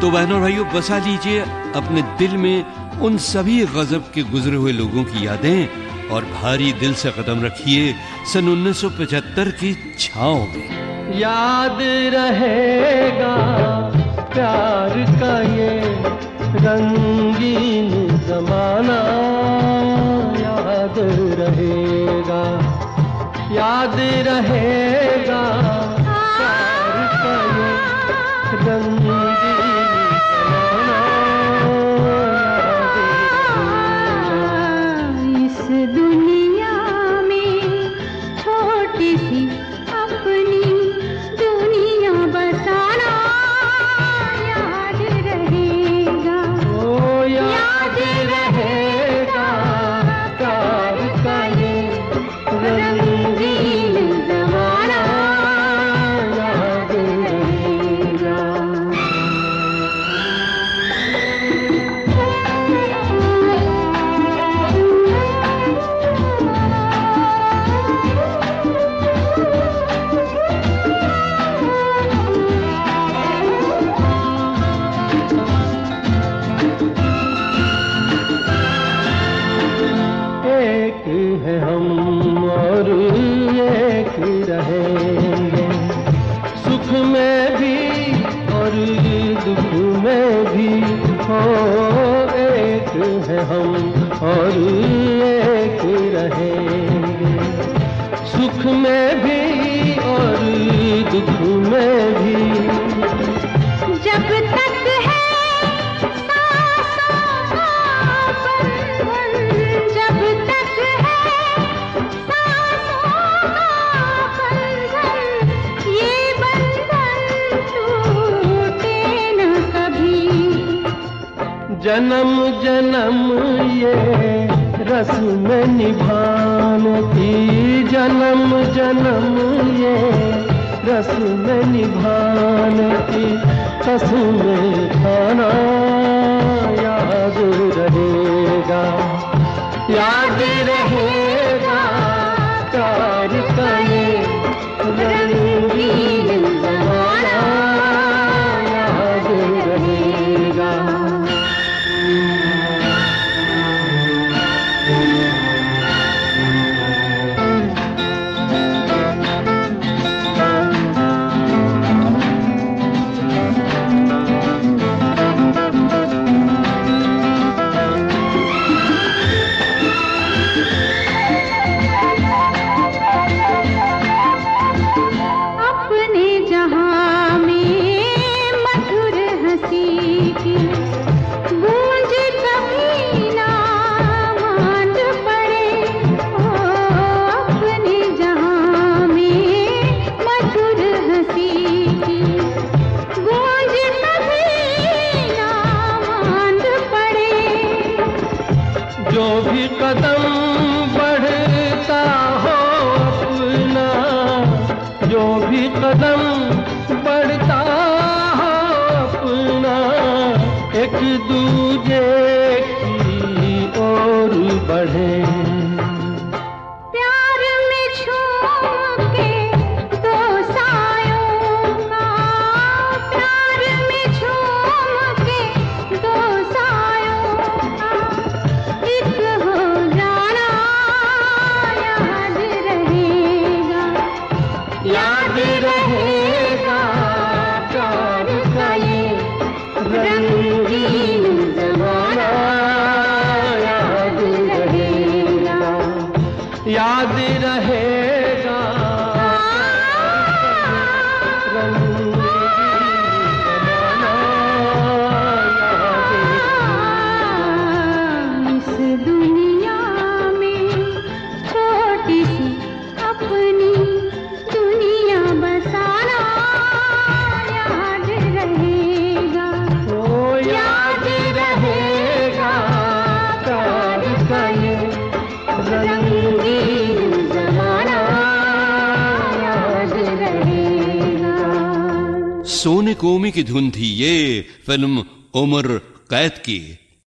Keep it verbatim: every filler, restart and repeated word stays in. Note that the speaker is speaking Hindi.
तो बहनों और भाइयों, बसा लीजिए अपने दिल में उन सभी गजब के गुजरे हुए लोगों की यादें और भारी दिल से कदम रखिए सन उन्नीस सौ पचहत्तर की छाँव में। याद रहेगा प्यार का ये रंगीन जमाना, याद रहेगा, याद रहेगा प्यार का ये रंगीन जमाना, याद रहेगा। इस दुनिया में छोटी सी अपनी दुनिया बसाना, याद रहेगा, ओ याद रहेगा प्यार का ये रंगीन जमाना, याद रहेगा। एक है हम और एक रहेंगे, सुख में भी और दुख में भी, हो एक है हम और एक रहेंगे, सुख में भी और दुख में भी। जब तक है सांसों का बंधन, जब तक है सांसों का बंधन, ये बंधन टूटे न कभी। जन्म जन्म ये रस्म निभाने की, जन्म जन्म ये रस्म निभाने की कसम खाना, याद रहेगा, याद रहेगा प्यार का ये रंगीन जमाना, याद रहेगा। अपने जहां में मधुर हंसी की गूंज कभी ना मांड पड़े, ओ अपने जहां में मधुर हंसी की गूंज कभी ना मांड पड़े। जो भी कदम बढ़ता हो अपना, जो भी कदम बढ़ता हो अपना, एक दूजे की ओर बढ़े। प्यार में झूम के दो सायों का, प्यार में झूम के दो सायों का एक हो जाना, याद रहेगा, याद रहेगा प्यार का ये रंगीन जमाना, याद रहेगा, याद रहेगा रंगीन जमाना, याद रहेगा। इस दुनिया में छोटी सी अपनी दुनिया बसाना, याद रहेगा, ओ याद रहेगा प्यार का ये रंगीन जमाना, याद रहेगा। सोने कोमी की धुन थी ये फिल्म उम्र कैद की।